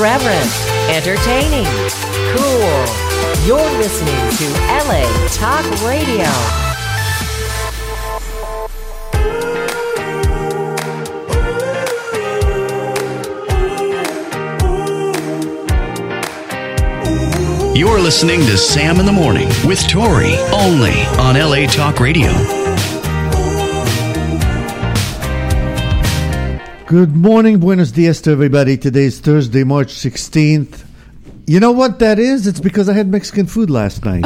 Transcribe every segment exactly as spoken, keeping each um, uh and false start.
Irreverent, entertaining, cool. You're listening to L A Talk Radio. You're listening to Sam in the Morning with Tori, only on L A Talk Radio. Good morning, buenos dias to everybody. Today's Thursday, March sixteenth. You know what that is? It's because I had Mexican food last night.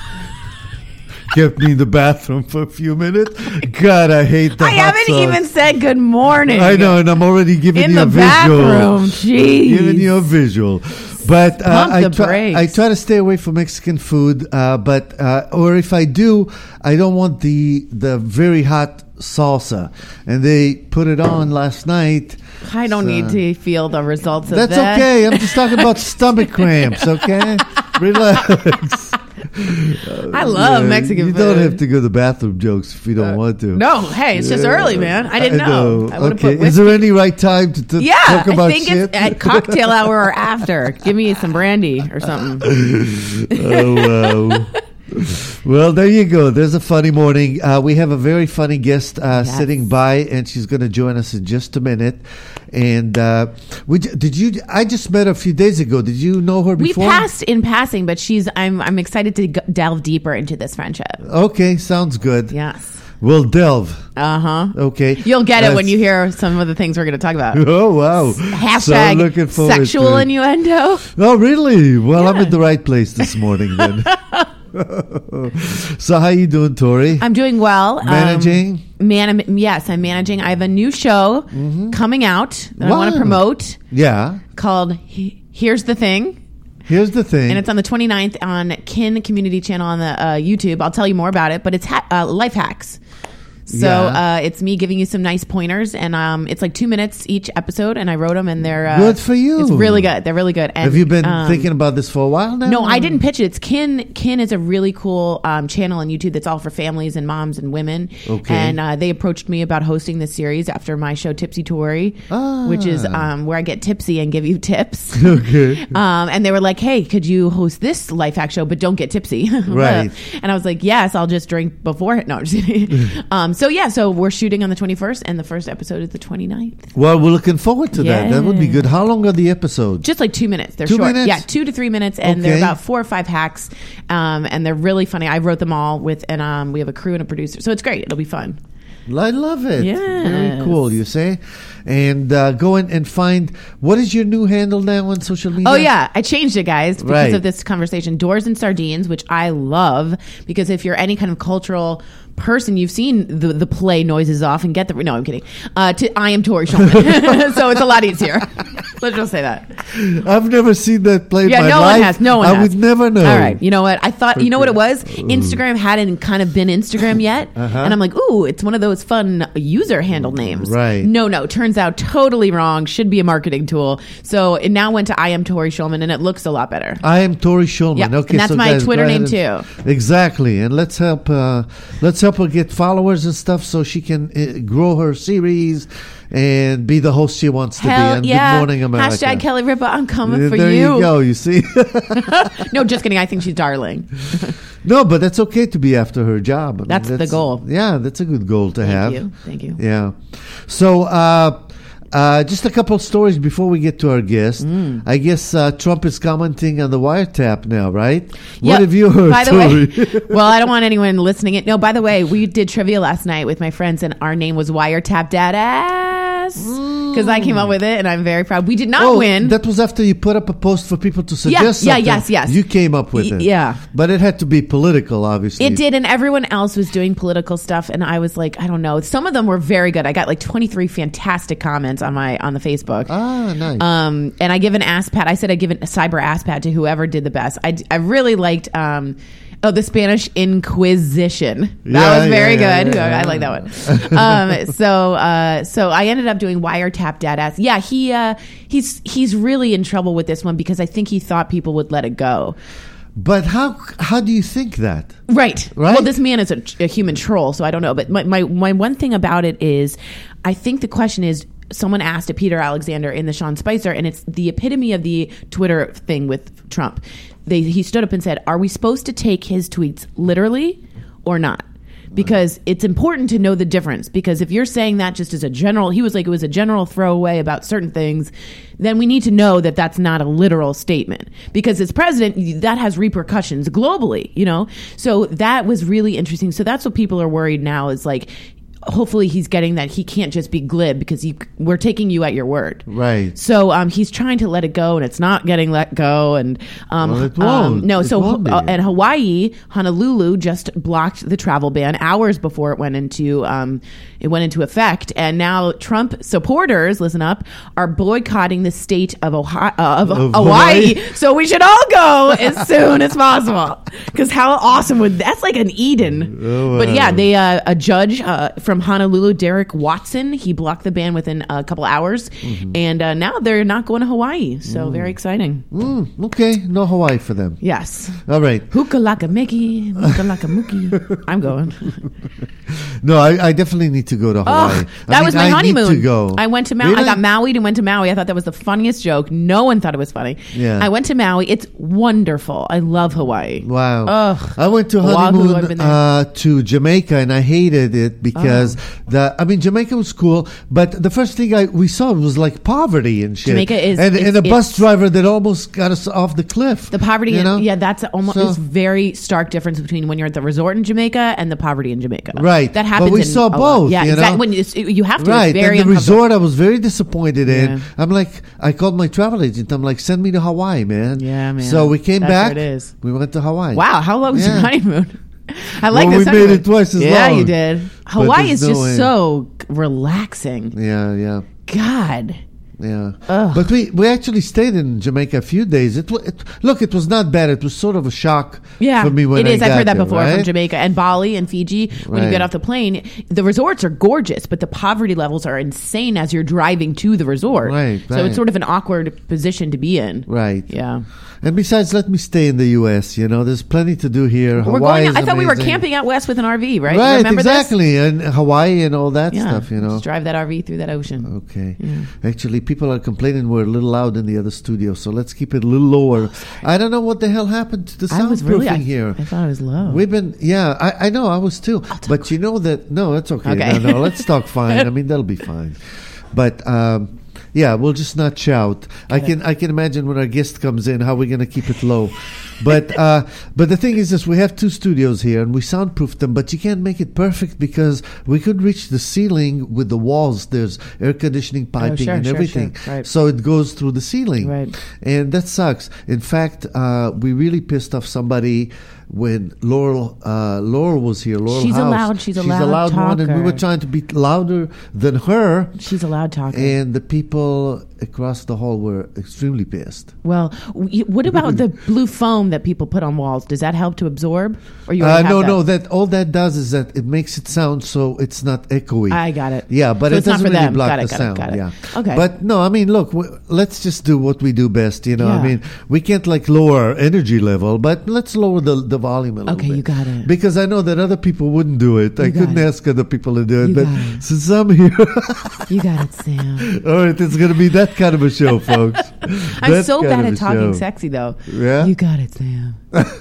Kept me in the bathroom for a few minutes. God, I hate that. I haven't sauce. even said good morning. I know, and I'm already giving in you the a visual. bathroom. Jeez. Giving you a visual. But uh, Pump I, the try, brakes. I try to stay away from Mexican food. Uh, but uh, or if I do, I don't want the the very hot salsa. And they put it on last night. I don't so. need to feel the results of That's that. okay. I'm just talking about stomach cramps, okay? Relax. I love Yeah, Mexican you food. You don't have to go to bathroom jokes if you don't uh, want to. No, hey, it's just yeah. early, man. I didn't I know. know. I would have okay. put Is there any right time to, to yeah, talk about I think shit? it's at cocktail hour or after. Give me some brandy or something. Oh, wow. Well, there you go. There's a funny morning. Uh, we have a very funny guest uh, yes. sitting by, and she's going to join us in just a minute. And uh, we, did you? I just met her a few days ago. Did you know her before? We passed in passing, but she's. I'm. I'm excited to g- delve deeper into this friendship. Okay, sounds good. Yes. We'll delve. Uh huh. Okay. You'll get That's, it when you hear some of the things we're going to talk about. Oh wow! Hashtag so I'm looking forward sexual to it. innuendo. Oh really? Well, Yeah. I'm in the right place this morning then. So how you doing, Tori? I'm doing well. Managing? Um, man, yes, I'm managing. I have a new show mm-hmm. coming out that wow. I want to promote. Yeah. Called He- Here's the Thing. Here's the thing. And it's on the twenty-ninth on Kin Community Channel on the uh, YouTube. I'll tell you more about it, but it's ha- uh, life hacks. So yeah. uh, it's me giving you some nice pointers, and um, it's like two minutes each episode, and I wrote them, and they're uh, good for you. It's really good. They're really good. And, have you been um, thinking about this for a while now? No, I didn't pitch it. It's Kin. Kin is a really cool um, channel on YouTube that's all for families and moms and women. Okay. And uh, they approached me about hosting this series after my show Tipsy Tori, ah. which is um, where I get tipsy and give you tips. Okay. um, and they were like, "Hey, could you host this life hack show, but don't get tipsy?" Right. And I was like, "Yes, I'll just drink before." No, I'm just kidding. um, so yeah, so we're shooting on the twenty-first, and the first episode is the twenty-ninth. Well, we're looking forward to yeah. that. That would be good. How long are the episodes? Just like two minutes. They're two short. Minutes? Yeah, two to three minutes, and okay. they're about four or five hacks, um, and they're really funny. I wrote them all with, and um, we have a crew and a producer, so it's great. It'll be fun. I love it. Yes. Very cool, you say? And uh, go in and find, what is your new handle now on social media? Oh, yeah. I changed it, guys, because right. of this conversation. Doors and Sardines, which I love, because if you're any kind of cultural person, you've seen the the play Noises Off and get the... No, I'm kidding. Uh, to, I am Tori Schulman. So it's a lot easier. Let's just say that. I've never seen that play in Yeah, my no life. one has. No one I has. would never know. All right. You know what? I thought, you know what it was? Instagram hadn't kind of been Instagram yet. Uh-huh. And I'm like, ooh, it's one of those fun user handle names. Right. No, no. Turns out totally wrong. Should be a marketing tool. So it now went to I am Tori Schulman, and it looks a lot better. I am Tori Schulman. Yep. Okay, And that's so my guys, Twitter go name ahead too. and- Exactly. And let's help uh, let's help her get followers and stuff so she can uh, grow her series and be the host she wants to Hell be. And yeah. Good Morning America. Hashtag Kelly Ripa, I'm coming Uh, for there you. you go, you see. No, just kidding. I think she's darling. No, but that's okay to be after her job. I mean, That's the goal. Yeah, that's a good goal to Thank have. you. Thank you. Yeah. So, uh, uh, just a couple of stories before we get to our guest. Mm. I guess uh, Trump is commenting on the wiretap now, right? What Yep. have you heard, By the Tori? way, well, I don't want anyone listening. It. No, by the way, we did trivia last night with my friends, and our name was Wiretap Dadass because I came up with it, and I'm very proud. We did not oh, win. That was after you put up a post for people to suggest yeah, something. yes, yes. You came up with Y- it. yeah. But it had to be political, obviously. It did, and everyone else was doing political stuff, and I was like, I don't know. Some of them were very good. I got like twenty-three fantastic comments on my on the Facebook. Ah, nice. Um, and I give an ass pat. I said I'd give a cyber ass pat to whoever did the best. I, I really liked. Um, Oh, the Spanish Inquisition. That Yeah, was very yeah, good. yeah, yeah, I yeah. like that one. um, so, uh, so I ended up doing Wiretap Dadass. Yeah, he uh, he's he's really in trouble with this one because I think he thought people would let it go. But how how do you think that? Right. Right? Well, this man is a, a human troll, so I don't know. But my, my, my one thing about it is, I think the question is, someone asked a Peter Alexander in the Sean Spicer, and it's the epitome of the Twitter thing with Trump. They, he stood up and said, are we supposed to take his tweets literally or not? Because it's important to know the difference. Because if you're saying that just as a general, he was like, it was a general throwaway about certain things, then we need to know that that's not a literal statement. Because as president, that has repercussions globally, you know? So that was really interesting. So that's what people are worried now is like, hopefully he's getting that he can't just be glib because you, we're taking you at your word. Right. So um, he's trying to let it go, and it's not getting let go. And um, well, it won't. Um, no, it so won't uh, and Hawaii, Honolulu just blocked the travel ban hours before it went into um, it went into effect, and now Trump supporters, listen up, are boycotting the state of Ohio uh, of, Of Hawaii. Hawaii. So we should all go as soon as possible. Because how awesome would that's like an Eden. Oh, wow. But yeah, they uh, a judge uh, from Honolulu, Derek Watson, he blocked the ban within a couple hours, mm-hmm. and uh, now they're not going to Hawaii. So mm. very exciting. Mm, okay, no Hawaii for them. Yes. All right. Hukalaka Mickey, Hukalaka Mookie. I'm going. No, I, I definitely need to go to Hawaii. Oh, that I was mean, my I honeymoon. Need to go. I went to Maui. Really? I got Maui and went to Maui. I thought that was the funniest joke. No one thought it was funny. Yeah. I went to Maui. It's wonderful. I love Hawaii. Wow. Ugh. I went to Oahu, I've honeymoon been there. uh, to Jamaica, and I hated it because Oh. the I mean Jamaica was cool, but the first thing I we saw was like poverty and shit. Jamaica is- and, it's- and a bus it's- driver that almost got us off the cliff. The poverty, you know? in, yeah, that's almost So- it's very stark difference between when you're at the resort in Jamaica and the poverty in Jamaica. Right. that happens. But we in saw a lot. both, Yeah, you exactly. know? When you, you have to, Right, it's very and the uncomfortable. resort I was very disappointed in. Yeah. I'm like, I called my travel agent. I'm like, send me to Hawaii, man. Yeah, man. So we came That's back. where it is. We went to Hawaii. Wow, how long was Yeah. your honeymoon? I like Well, this. we made honeymoon. it twice as yeah, long. you did. Hawaii is there's no just way. so relaxing. Yeah, yeah. God. Yeah, Ugh. but we, we actually stayed in Jamaica a few days. It, wa- it look, it was not bad. It was sort of a shock Yeah, for me when it I is. I've got heard that there, before right? from Jamaica and Bali and Fiji. When you Right. get off the plane, the resorts are gorgeous, but the poverty levels are insane as you're driving to the resort. Right, So right. it's sort of an awkward position to be in. Right. Yeah. And besides, let me stay in the U S. You know, there's plenty to do here. We're Hawaii going. is I thought we were amazing. camping out west with an R V, right? Right, Remember exactly, and Hawaii and all that this? Yeah. stuff. You know. Just drive that R V through that ocean. Okay. Actually, people are complaining we're a little loud in the other studio, so let's keep it a little lower. I don't know what the hell happened to the I was soundproofing really. I, here. I thought it was low. We've been, yeah, I, I know, I was too. But you know that, no, it's okay. Okay. No, no, let's talk fine. I mean, that'll be fine. But, um, yeah, we'll just not shout. I can I can imagine when our guest comes in how we're going to keep it low. But uh, but the thing is this, we have two studios here and we soundproof them, but you can't make it perfect because we could reach the ceiling with the walls. There's air conditioning piping sure, and sure, everything. sure. Right. So it goes through the ceiling. Right. And that sucks. In fact, uh, we really pissed off somebody when Laurel uh, Laurel was here. Laurel She's a House. loud- she's a she's loud a loud one, and we were talker. trying to be louder than her. She's a loud talker. And the people across the hall were extremely pissed. Well, w- what about the blue foam that people put on walls? Does that help to absorb? Or you Uh, already have no, that? no. That all that does is that it makes it sound so it's not echoey. I got it. Yeah, but So it it's not doesn't for really them. block Got it, the got it, sound. got it. Yeah. Okay. But no, I mean, look, w- let's just do what we do best. You know, I Yeah. mean, we can't like lower our energy level, but let's lower the the volume a little Okay, bit. you got it. Because I know that other people wouldn't do it. I You got couldn't it. ask other people to do it, You but got it. since I'm here, You got it, Sam. all right, it's going to be that kind of a show, folks. I'm That so kind bad of at a talking show. sexy, though. Yeah? You got it, Sam.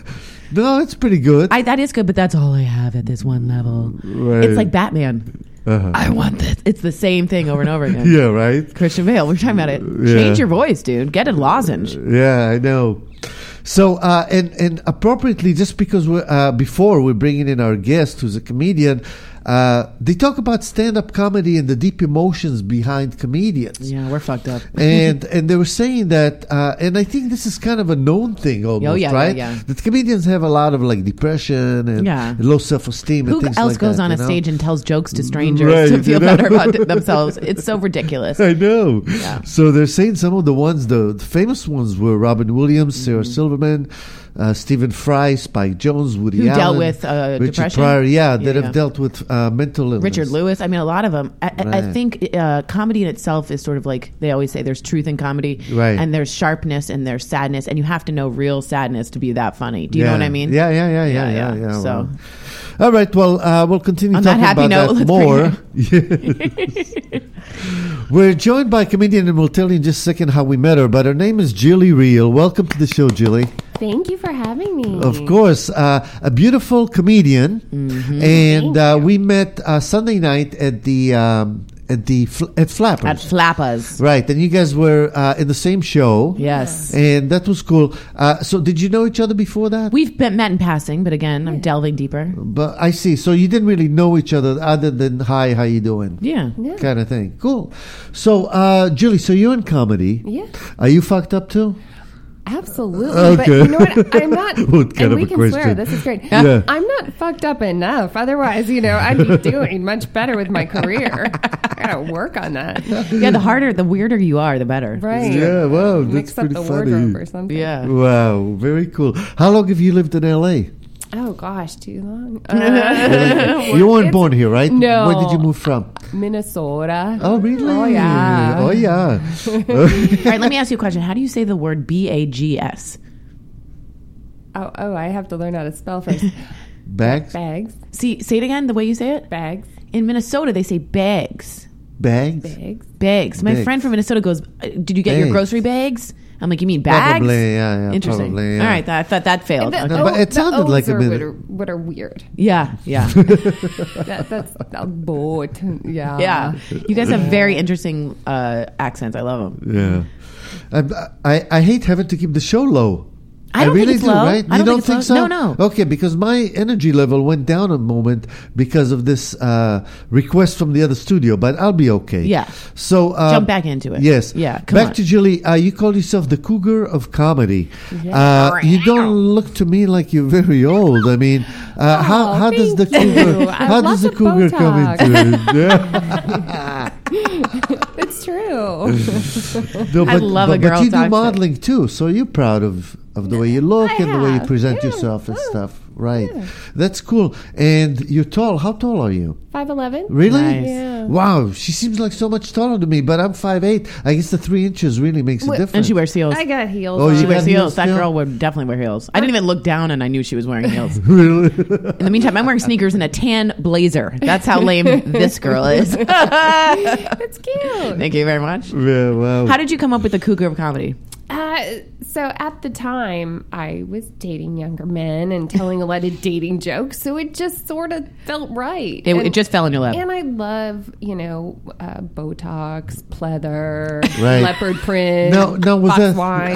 No, it's pretty good. I, that is good, but that's all I have at this one level. Right. It's like Batman. Uh-huh. I want this. It's the same thing over and over again. Yeah, right? Christian Bale, we're talking about it. Yeah. Change your voice, dude. Get a lozenge. Yeah, I know. So, uh, and and appropriately, just because we're uh, before we're bringing in our guest, who's a comedian, uh, they talk about stand-up comedy and the deep emotions behind comedians. Yeah, we're fucked up. and and they were saying that, uh, and I think this is kind of a known thing almost, Oh, yeah, yeah, right? yeah. That comedians have a lot of like depression and Yeah. low self-esteem and Who things else like goes that, on you a know? stage and tells jokes to strangers Right, to feel you know? better about th- themselves? It's so ridiculous. I know. Yeah. So they're saying some of the ones, the, the famous ones were Robin Williams, Sarah Mm-hmm. Silverman, uh, Stephen Fry, Spike Jones, Woody Who Allen. dealt with, uh, Richard depression? Pryor, yeah, that Yeah, have yeah. dealt with uh, mental illness. Richard Lewis. I mean, a lot of them. I, I- I Right. think uh, comedy in itself is sort of like they always say. There's truth in comedy, Right. and there's sharpness and there's sadness, and you have to know real sadness to be that funny. Do you know Yeah. what I mean? Yeah, yeah, yeah, yeah, Yeah, yeah. yeah. yeah, So- well. All right. Well, uh, we'll continue On that talking happy about note, that let's more. We're joined by a comedian, and we'll tell you in just a second how we met her. But her name is Jilly Real. Welcome to the show, Jilly. Thank you for having me. Of course, uh, a beautiful comedian, Mm-hmm. and Thank uh, you. we met uh, Sunday night at the um, at the fl- at Flappers. At Flappas. Right, and you guys were uh, in the same show. Yes. And that was cool. Uh, so did you know each other before that? We've been met in passing, but again, I'm delving deeper. But I see. So you didn't really know each other other than hi, how you doing? Yeah. Yeah. Kind of thing. Cool. So, uh, Julie, so you're in comedy. Yeah. Are you fucked up too? Absolutely. Okay. But you know what? I'm not. What kind and of we a can question? swear. This is great. Yeah. I'm not fucked up enough. Otherwise, you know, I'd be doing much better with my career. I gotta work on that. Yeah, the harder, the weirder you are, the better. Right. Yeah, wow, that's Mix up pretty the funny. wardrobe or something. Yeah. Wow, very cool. How long have you lived in L A? Oh gosh, too long. Uh, You weren't it's- born here, right? No. Where did you move from? Minnesota. Oh, really? Oh yeah. Oh, yeah. All right, let me ask you a question. How do you say the word B A G S? Oh, oh, I have to learn how to spell first. Bags? Bags. See, say it again, the way you say it. Bags. In Minnesota, they say bags. Bags? Bags. Bags. My Bags. friend from Minnesota goes, "Uh, did you get your Bags. grocery bags? I'm like, you mean bags? Probably, yeah, yeah. Interesting. Probably, yeah. All right, that, I thought that failed. The, Okay. No, but O- it sounded the like O's a are bit- what are, what are weird. Yeah, yeah, That, that's a boat. Yeah. yeah. You guys have very interesting uh, accents. I love them. Yeah. I, I, I hate having to keep the show low. I don't think really it's do, low. right? I you don't think it's so? low. No, no. Okay, because my energy level went down a moment because of this uh, request from the other studio, but I'll be okay. Yeah. So uh, Jump back into it. Yes. Yeah, come Back on. to Julie. Uh, you call yourself the cougar of comedy. Uh, you don't look to me like you're very old. I mean, uh, how Oh, how does the thank you. cougar I have how does lots the of cougar come Botox. into it? Yeah. It's true. No, I love a but, girl But you do talks to- modeling too, so you're proud of, of the way you look I and the way you have, present yeah. yourself and Oh, stuff. Right. yeah. That's cool. And you're tall. How tall are you? five eleven. Really? Nice. Yeah. Wow. She seems like so much taller than me, but I'm five eight. I guess the three inches really makes a Well, difference. And she wears heels. I got heels. Oh, on. you She wears got heels. heels That too? girl would definitely wear heels. I didn't even look down, and I knew she was wearing heels. Really? In the meantime, I'm wearing sneakers and a tan blazer. That's how lame this girl is. It's cute. Thank you very much. Yeah, wow. How did you come up with the cougar of comedy? Uh, so at the time, I was dating younger men and telling a lot of dating jokes, so it just sort of felt right. It, And- it just fell in your lap. And I love, you know, uh, Botox, pleather, Right. leopard print, no, no, was box that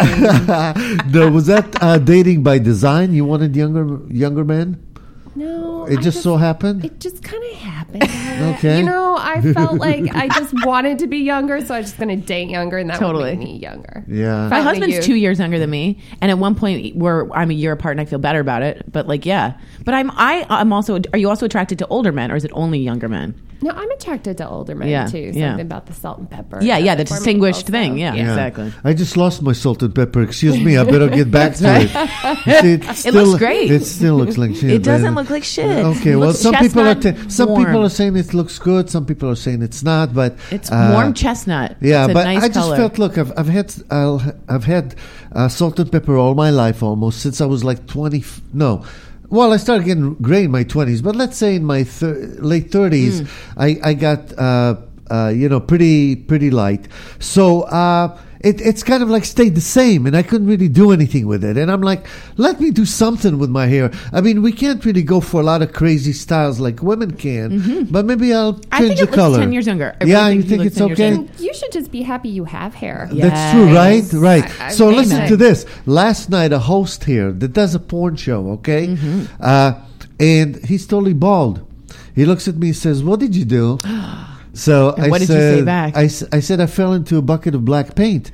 wine. no, was that uh, dating by design? You wanted younger younger men? No, It I just so happened? It just kind of happened. Okay. You know, I felt like I just wanted to be younger, so I was just going to date younger, and that Totally. would make me younger. Yeah. My Felt husband's like two you. years younger than me, and at one point we're I'm a year apart, and I feel better about it. But like, yeah. But I'm I I'm also. Are you also attracted to older men, or is it only younger men? No, I'm attracted to older men Yeah, too. Something yeah. about the salt and pepper. Yeah, yeah, does the it for me distinguished also. thing. Yeah, Yeah. exactly. I just lost my salt and pepper. Excuse me. I better get back to it. You see, it, still, looks great. It still looks like shit. It doesn't man. look like shit. Okay, It well, looks some people are chestnut ta- some warm. people are saying it looks good. Some people are saying it's not. But It's uh, warm chestnut. Yeah, It's a but nice I just color. felt. Look, I've, I've had I'll, I've had uh, salt and pepper all my life almost since I was like twenty. F- no. Well, I started getting gray in my twenties, but let's say in my thir- late thirties, Mm. I, I got, uh, uh, you know, pretty pretty light. So uh, it, it's kind of like stayed the same, and I couldn't really do anything with it. And I'm like, let me do something with my hair. I mean, we can't really go for a lot of crazy styles like women can, but maybe I'll change I think the it looks color. ten years younger. I yeah, really you he think looks it's ten years okay? younger. You should just be happy you have hair. Yeah. That's true, right? Yes. Right. I- I- so Amen. listen to this. Last night, a host here that does a porn show, okay? Mm-hmm. Uh, and he's totally bald. He looks at me and says, "What did you do?" So And I what did you said, say back? I, s- I said I fell into a bucket of black paint,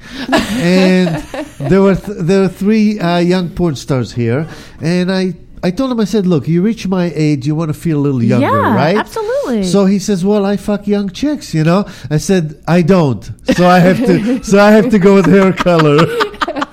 and there were th- there were three uh, young porn stars here, and I. I told him, I said, look, you reach my age, you want to feel a little younger, Yeah, right? absolutely. So he says, well, I fuck young chicks, you know? I said, I don't. So I have to so I have to go with hair color.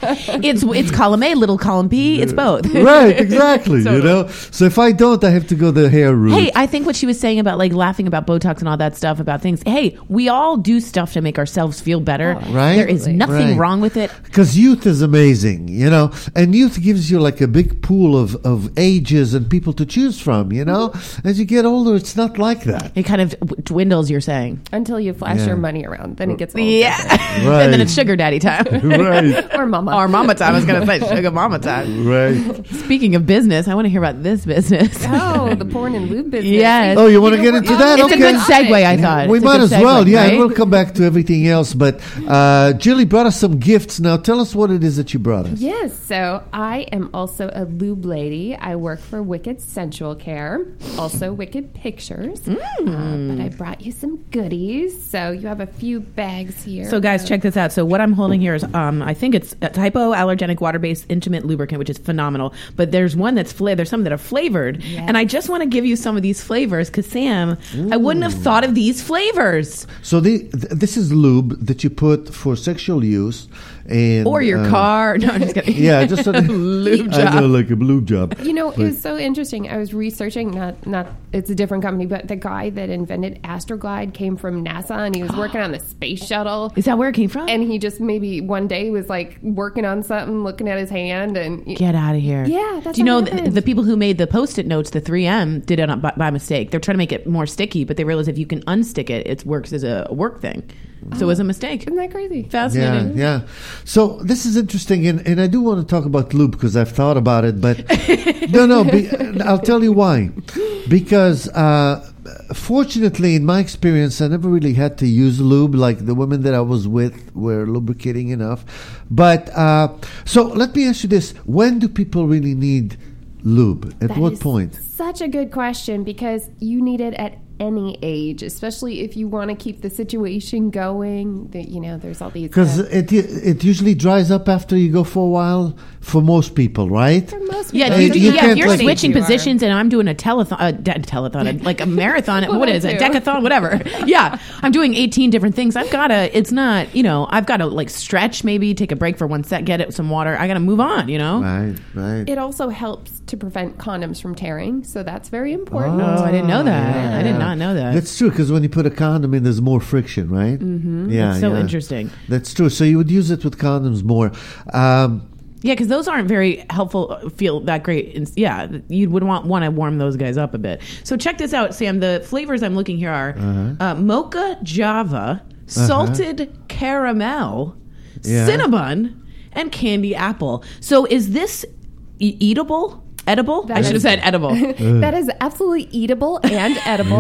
it's it's column A, little column B. It's both. Right, exactly. Totally. You know, so if I don't, I have to go the hair route. Hey, I think what she was saying about like laughing about Botox and all that stuff about things. Hey, we all do stuff to make ourselves feel better. Right. There is nothing Right. wrong with it. Because youth is amazing, you know, and youth gives you like a big pool of, of ages and people to choose from, you know. As you get older, it's not like that. It kind of dwindles. You're saying, Until you flash Yeah. your money around, then it gets a little yeah, different. Right. and then it's sugar daddy time. Right, Or mama. Or mama time. I was gonna say sugar mama time. right. Speaking of business, I want to hear about this business. Oh, the porn and lube business. Yes. Oh, you want to know, get we're into on that? It's a Okay. good segue, I thought. We It's a might good as well, segue, yeah, right? and we'll come back to everything else. But uh, Jilly brought us some gifts. Now, tell us what it is that you brought us. Yes, so I am also a lube lady. I work for Wicked Sensual Care, also Wicked Pictures. Mm. Uh, but I brought you some goodies. So you have a few bags here. So, guys, check this out. So, what I'm holding here is, um, I think it's a hypoallergenic water-based intimate lubricant, which is phenomenal. But there's one that's flavored. There's some that are flavored, and I just want to give you some of these flavors because, Sam, I wouldn't have thought of these flavors So the, th- this is lube that you put for sexual use, and or your uh, car. No, I'm just kidding. Yeah, just a Lube I know, job. like a lube job. You know, it But- was so interesting. I was researching, not, not, it's a different company, but the guy that invented Astroglide came from NASA and he was working on the space shuttle. Is that where it came from? And he just maybe one day was like working on something, looking at his hand, and Get out of here. Yeah, that's Do you how know it the, happens. the people who made the Post-it notes, the three M, did it by, by mistake. They're trying to make it more sticky, but they realized if you can unstick it, it works as a work thing. So it was a mistake. isn't that crazy? Yeah, Fascinating. yeah. So this is interesting, and, and I do want to talk about lube because I've thought about it, but no, no. Be, I'll tell you why. Because uh, fortunately, in my experience, I never really had to use lube. Like the women that I was with were lubricating enough. But uh, so let me ask you this: when do people really need lube? At That what is point? Such a good question because you need it at any age, especially if you want to keep the situation going. That you know, there's all these. Because uh, it it usually dries up after you go for a while for most people, right? for most Yeah, people, Uh, you do, you yeah. can't, If you're like- switching You are. positions and I'm doing a telethon, a de- telethon, a- like a marathon, Well, what is it, that too. decathon, whatever. Yeah, I'm doing eighteen different things. I've got to. It's not, you know, I've got to like stretch, maybe take a break for one sec, get it some water. I got to move on, you know. Right, right. It also helps to prevent condoms from tearing, so that's very important. Oh, I didn't know that. I did not know that. That's true, because when you put a condom in, there's more friction, right? Mm-hmm. Yeah, That's so yeah. interesting. That's true. So you would use it with condoms more. Um, Yeah, because those aren't very helpful. uh, Feel that great. And yeah, you would want want to warm those guys up a bit. So check this out, Sam. The flavors I'm looking here are uh, mocha Java, salted caramel, Yeah. cinnamon, and candy apple. So is this e- eatable? Edible? That I should have is- said edible. That is absolutely eatable and edible.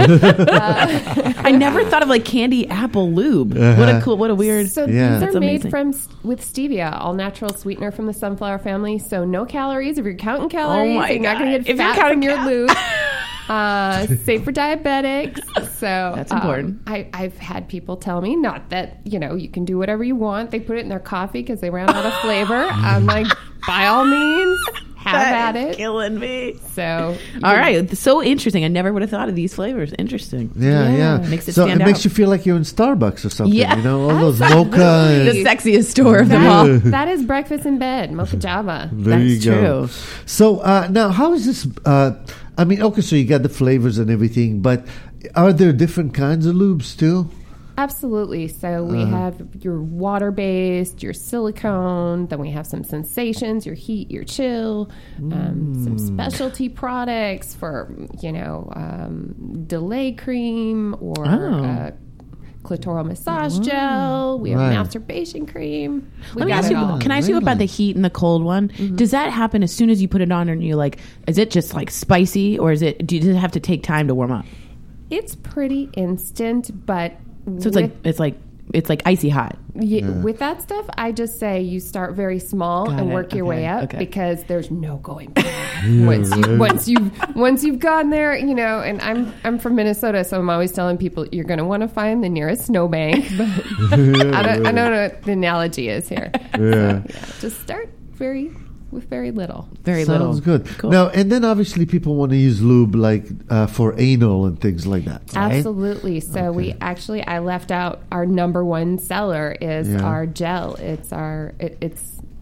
I never thought of like candy apple lube. What a cool, what a weird. So Yeah. these That's are made amazing. from s- with stevia, all natural sweetener from the sunflower family. So no calories. If you're counting calories, Oh my you're not going to God. get If you're fat counting from your cal- lube. Uh, safe for diabetics. So That's um, important. I, I've had people tell me, not that you know you can do whatever you want. They put it in their coffee because they ran out of flavor. I'm like, by all means, have That at is it. killing me. So All right, so interesting. I never would have thought of these flavors. Interesting. yeah, Yeah. yeah. Makes it so stand it makes out. you feel like you're in Starbucks or something. Yeah. You know, all those Absolutely. mocha. The And, sexiest store of them all. that, that is breakfast in bed, mocha java. there That's you go. true. So uh, now, how is this? Uh, I mean, okay, so you got the flavors and everything, but are there different kinds of lubes too? Absolutely. So we have your water-based, your silicone. Then we have some sensations, your heat, your chill. Um, some specialty products for you know um, delay cream or Oh. uh, clitoral massage gel. We have Right. masturbation cream. We Let me got ask it you. all. Can I ask you about the heat and the cold one? Does that happen as soon as you put it on, and you're like, is it just like spicy, or is it? Do you just have to take time to warm up? It's pretty instant, but So it's like it's like it's like icy hot. Y- with that stuff, I just say you start very small Got and it. work your Okay, way up okay. because there's no going back. once you once you once you've gone there, you know. And I'm I'm from Minnesota, so I'm always telling people you're going to want to find the nearest snowbank. But I don't I don't know what the analogy is here. Yeah. Yeah, just start very with very little. Very little. Sounds good. Cool. Now, and then obviously people want to use lube like uh, for anal and things like that. Right? Absolutely. So we actually, I left out our number one seller is Yeah. our gel. It's our, it, it's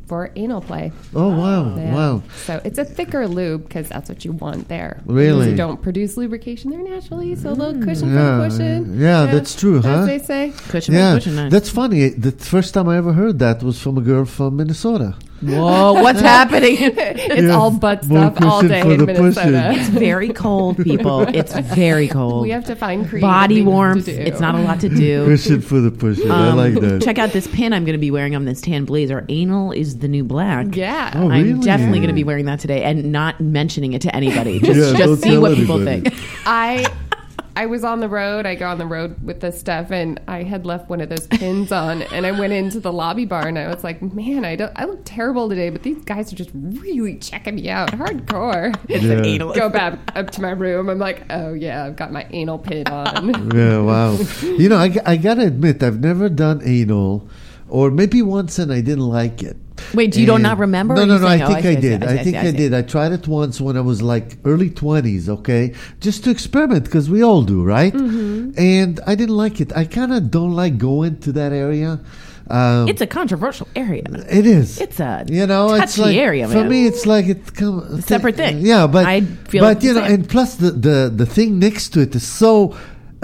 for anal play. Oh, wow. Yeah. Wow. So it's a thicker lube because that's what you want there. Really? You don't produce lubrication there naturally, so a little cushion Yeah, for the cushion. yeah, that's true, as huh? they say. Cushion Yeah, cushion nice. that's funny. The first time I ever heard that was from a girl from Minnesota. Whoa, what's happening? It's Yeah, all butt more stuff all cushion day for in the Minnesota. It's very cold, people. It's very cold. We have to find creative Body things to warmth. do. It's not a lot to do. Cushion for the pushing. I Um, like that. Check out this pin I'm going to be wearing on this tan blazer. Anal is the new black. Yeah. Oh, I'm really? definitely going to be wearing that today and not mentioning it to anybody. Just, Yeah, don't just see tell what people anybody. think. I I was on the road. I go on the road with this stuff, and I had left one of those pins on, and I went into the lobby bar, and I was like, "Man, I don't. I look terrible today, but these guys are just really checking me out, hardcore." It's Yeah. an anal. Go back up to my room. I'm like, "Oh yeah, I've got my anal pin on." Yeah, wow. You know, I, g- I gotta admit, I've never done anal, or maybe once and I didn't like it. Wait, do you don't And- not remember? No, Or no, you no. saying, I oh, think I I, see, I see, did. I see, I think I I, see. did. I tried it once when I was like early twenties. Okay, just to experiment because we all do, right? Mm-hmm. And I didn't like it. I kind of don't like going to that area. Um, It's a controversial area. it is. It's a you know, it's touchy like area, for man. me. It's like it's come, a separate thing. Yeah, but I feel but the you know, same. and plus the, the the thing next to it is so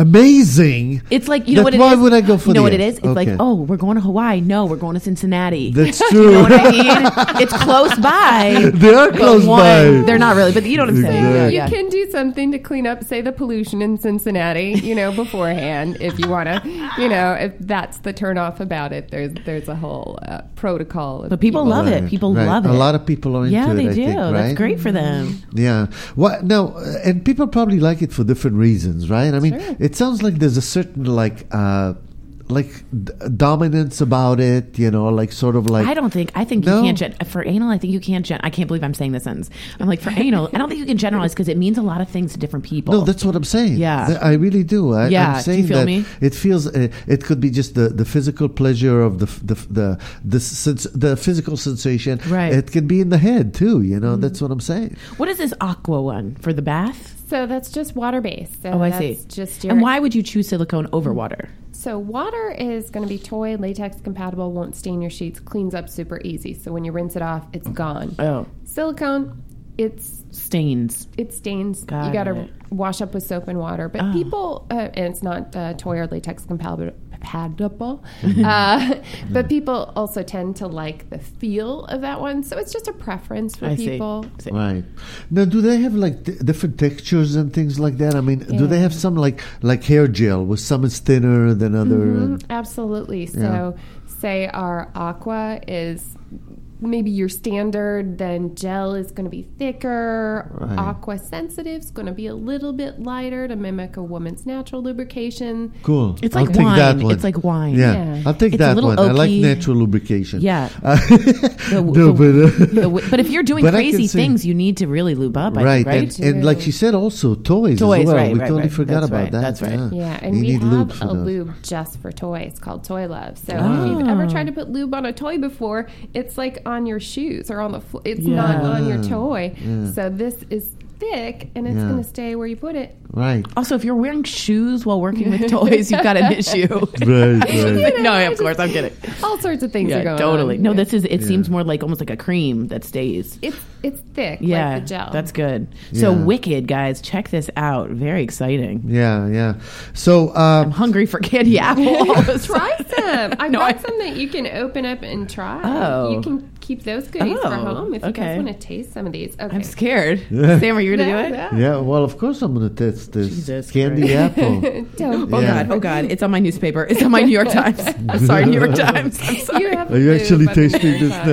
amazing. It's like, you know that what it why is? would I go for You know the what it end? is? It's like, Okay. oh, we're going to Hawaii. No, we're going to Cincinnati. That's You true. know what I mean? It's close by. They are but close one- by. They're not really, but you know what I'm saying. Exactly. Yeah, You yeah. can do something to clean up, say, the pollution in Cincinnati, you know, beforehand, if you want to, you know, if that's the turnoff about it. There's there's a whole uh, protocol. of But people love it. Right, People right. love it. A lot of people are into yeah, it. they I do. think, That's right? great for them. Yeah. Well, no, uh, and people probably like it for different reasons, right? I mean, Sure. it sounds like there's a certain like, uh, like d- dominance about it. You know, like sort of like. I don't think. I think No? you can't. Gen- for anal, I think you can't. Gen- I can't believe I'm saying this sentence. I'm like, for anal, I don't think you can generalize because it means a lot of things to different people. No, that's what I'm saying. Yeah. Th- I really do. I, Yeah, I'm do you saying feel that me? it feels. Uh, it could be just the, the physical pleasure of the f- the f- the the, sens- the physical sensation. Right. It can be in the head too. You know, that's what I'm saying. What is this aqua one for the bath? So that's just water based. So Oh, I that's see. Just your, And why would you choose silicone over water? So water is going to be toy, latex compatible, won't stain your sheets, cleans up super easy. So when you rinse it off, it's gone. Oh, Silicone, it's stains. it stains. Got you got to it. wash up with soap and water. But Oh. people, uh, and it's not uh, toy or latex compatible. compatible. uh, but people also tend to like the feel of that one. So it's just a preference for I see. people. See. Right. Now, do they have like d- different textures and things like that? I mean, do they Yeah. have some like like hair gel, where some is thinner than other? Mhm, And, absolutely. So, Yeah. say our aqua is maybe your standard, then gel is going to be thicker. Right. Aqua sensitive is going to be a little bit lighter to mimic a woman's natural lubrication. cool. It's I'll like take that wine. one. It's like wine. Yeah, Yeah. I'll take It's a that little one. I like oaky. natural lubrication. Yeah. Uh, The- no, the- but, uh, The w- but if you're doing But I can crazy see- things, you need to really lube up. I right, think, right? And, and like she said, also toys. Toys, as well. right, We right, totally right. forgot That's about right, that. that's right. Yeah, and You we need lube have for a those. lube just for toys called Toy Love. So Ah. if you've ever tried to put lube on a toy before, it's like on your shoes or on the floor. It's Yeah. not on your toy. Yeah. So this is thick, and it's Yeah. going to stay where you put it. Right, Also, if you're wearing shoes while working with toys, you've got an issue. right, right. No, of course, I'm kidding. All sorts of things are Yeah, going totally. on. No, this is. It Yeah. seems more like almost like a cream that stays. It's it's thick, Yeah, like the gel. that's good. So Yeah. Wicked, guys, check this out. Very exciting. Yeah, yeah. So, I'm um, hungry for candy apple. All of a sudden. Try some. I've No, got I- some that you can open up and try. Oh. You can keep those goodies for Oh, home if you okay. guys want to taste some of these. Okay. I'm scared. Sam, are you going to do Yeah, it? yeah. yeah. Well, of course I'm going to test this Jesus candy Christ. apple. Don't Oh Yeah. God! Oh God! It's on my newspaper. It's on my New York Times. I'm sorry, New York Times. I'm sorry. You have Are you lube actually on the tasting New this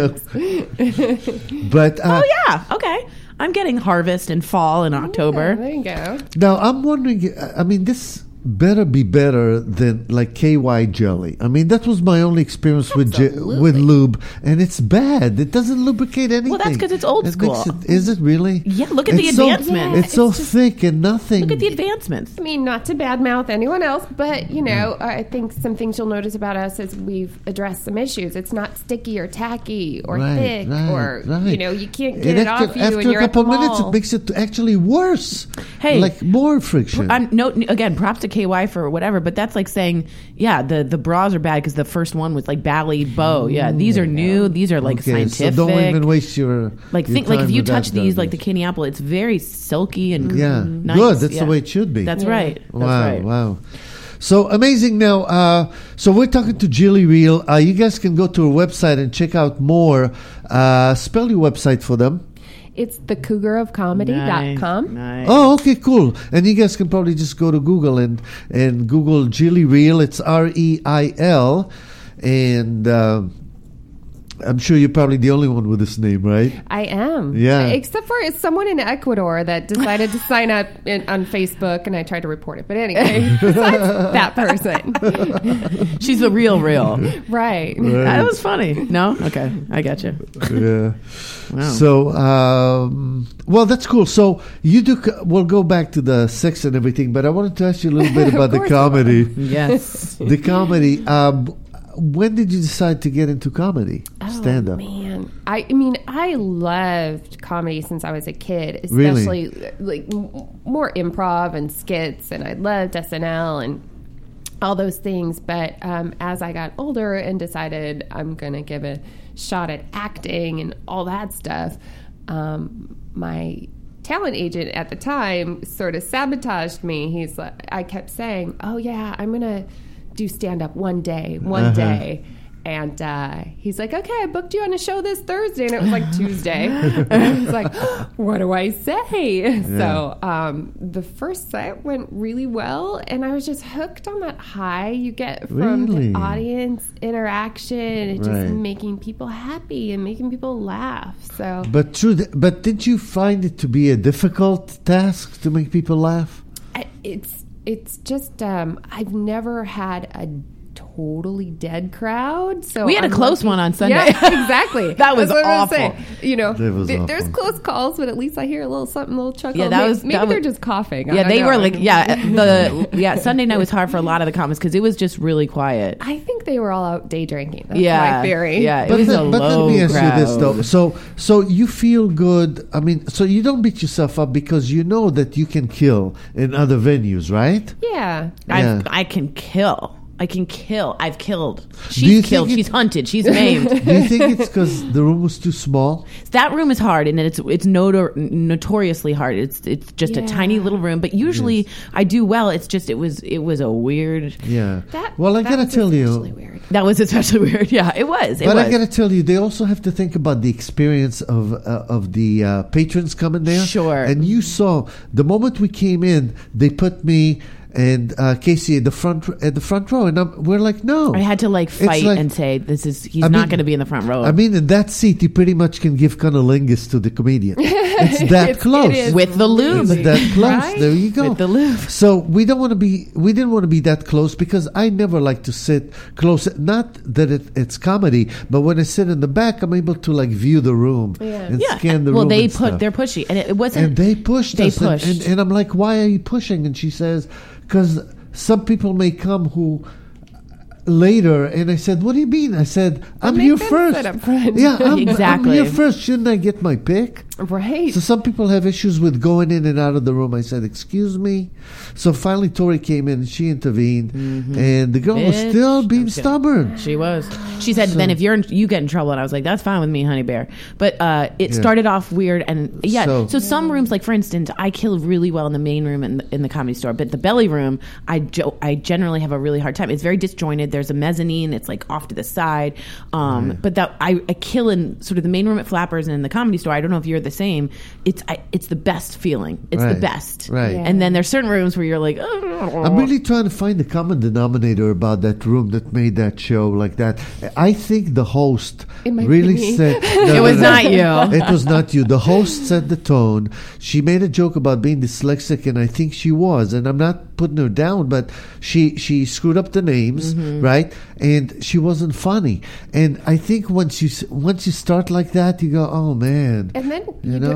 York now? But uh, Oh yeah. Okay. I'm getting harvest and fall in Yeah, October. there you go. now I'm wondering. I mean, this better be better than like K Y jelly. I mean, that was my only experience with je- Absolutely. with lube, and it's bad. It doesn't lubricate anything. Well, that's 'cause it's old It school. makes it- is it really? Yeah, look at the It's so- advancements. it's so It's just- thick and nothing. Look at the advancements. I mean, not to badmouth anyone else, but you know, I think some things you'll notice about us is we've addressed some issues. It's not sticky or tacky or Right, thick, right, or right. you know, you can't get It it actu- off you after when a you're at couple the minutes, mall. it makes it actually worse. Hey. like more friction. I'm no again. Props to K Y for whatever, but that's like saying, yeah, the, the bras are bad because the first one was like Bally Bow. Yeah, these are new. These are like Okay, scientific. so don't even waste your like your think like time if you with touch that these like the garbage. kidney apple, it's very silky and Yeah, nice. good. That's Yeah. the way it should be. That's right. That's wow, right. wow. So amazing. Now, uh, so we're talking to Jilly Real. Uh, you guys can go to her website and check out more. Uh, spell your website for them. It's the cougar of comedy dot com. Nice. Oh, okay, cool. And you guys can probably just go to Google and and Google Jilly Real. It's R E I L, and uh, I'm sure you're probably the only one with this name, right? I am. Yeah. Except for it's someone in Ecuador that decided to sign up in, on Facebook, and I tried to report it. But anyway, besides that person. She's the real real. Right. That was funny. No? Okay. I got you. Yeah. Wow. So, um, well, that's cool. So you do. co- We'll go back to the sex and everything, but I wanted to ask you a little bit about the course. comedy. Yes. The comedy. Um, when did you decide to get into comedy, stand Oh, up? man. I, I mean, I loved comedy since I was a kid, Really? especially like m- more improv and skits, and I loved S N L and all those things. But um, as I got older and decided I'm going to give a shot at acting and all that stuff, um, my talent agent at the time sort of sabotaged me. He's like, I kept saying, "Oh yeah, I'm going to do stand up one day, one Uh-huh. day." And uh, he's like, "Okay, I booked you on a show this Thursday," and it was like Tuesday. And I was like, "What do I say?" So um, the first set went really well, and I was just hooked on that high you get from Really? the audience interaction and just Right. making people happy and making people laugh. So But true. th- But did you find it to be a difficult task to make people laugh? I, it's it's just um, I've never had a totally dead crowd. So We had a I'm close lucky- one on Sunday. Yeah, exactly. That was That's what I was awful. saying. You know, That was th- there's awful. close calls, but at least I hear a little something, a little chuckle. Yeah, that May- was- maybe that they're was- just coughing. I Yeah, don't they know. were like, yeah, the yeah Sunday night was hard for a lot of the comics because it was just really quiet. I think they were all out day drinking. That's Yeah, my theory. yeah, it But, was let- a but low let me ask crowd. you this though. So, so you feel good. I mean, so you don't beat yourself up because you know that you can kill in other venues, right? Yeah. Yeah. I've, I can kill. I can kill. I've killed. you She's think killed. it- She's hunted. She's maimed. Do you think it's because the room was too small? That room is hard, and it's it's notor- notoriously hard. It's it's just a Yeah. tiny little room, but usually I do well. It's just it was it was a weird. Yeah. That, well, I that gotta was tell especially you. weird. That was especially weird. Yeah, it was. It But was. I gotta tell you, they also have to think about the experience of uh, of the uh, patrons coming there. Sure. And you saw the moment we came in, they put me and uh, Casey at the front at the front row, and I'm, we're like, no. I had to like It's fight like- and say this is he's I not mean- going to be in the front row. I mean, in that seat, you pretty much can give cunnilingus to the comedian. It's that It's- close. it is with the lube. It's that close. Right? There you go. With the lube. So we don't want to be. We didn't want to be that close because I never like to sit close. Not that it, it's comedy, but when I sit in the back, I'm able to like view the room Yeah. and yeah. scan the well, room. they and put stuff. they're pushy, and it, it wasn't. and they pushed they us, and- pushed. And, and I'm like, why are you pushing? And she says, because some people may come who later, and I said, what do you mean? I said, I'm make here them first. sit up front. Yeah, I'm, Exactly. I'm here first. Shouldn't I get my pick? Right. So some people have issues with going in and out of the room. I said, excuse me. So finally Tori came in and she intervened, and the girl was Bitch. still being I'm kidding. stubborn. She was. She said, "Then if you're in, you get in trouble," and I was like, "That's fine with me, honey bear." But uh, it Yeah. started off weird, and yeah. So- So, some rooms, like for instance, I kill really well in the main room in the, in the Comedy Store, but the belly room, I jo- I generally have a really hard time. It's very disjointed. There's a mezzanine. It's like off to the side. Um, But that I, I kill in sort of the main room at Flappers and in the Comedy Store. I don't know if you're the same. It's I, it's the best feeling. It's Right. the best. Right. Yeah. And then there's certain rooms where you're like, oh. I'm really trying to find the common denominator about that room that made that show like that. I think the host It might really be me. said It was not you. It was not you. The host set the tone. She made a joke about being dyslexic, and I think she was. And I'm not putting her down, but she she screwed up the names, Mm-hmm. right? And she wasn't funny. And I think once you s- once you start like that, you go, oh man. And then You you, know? do, you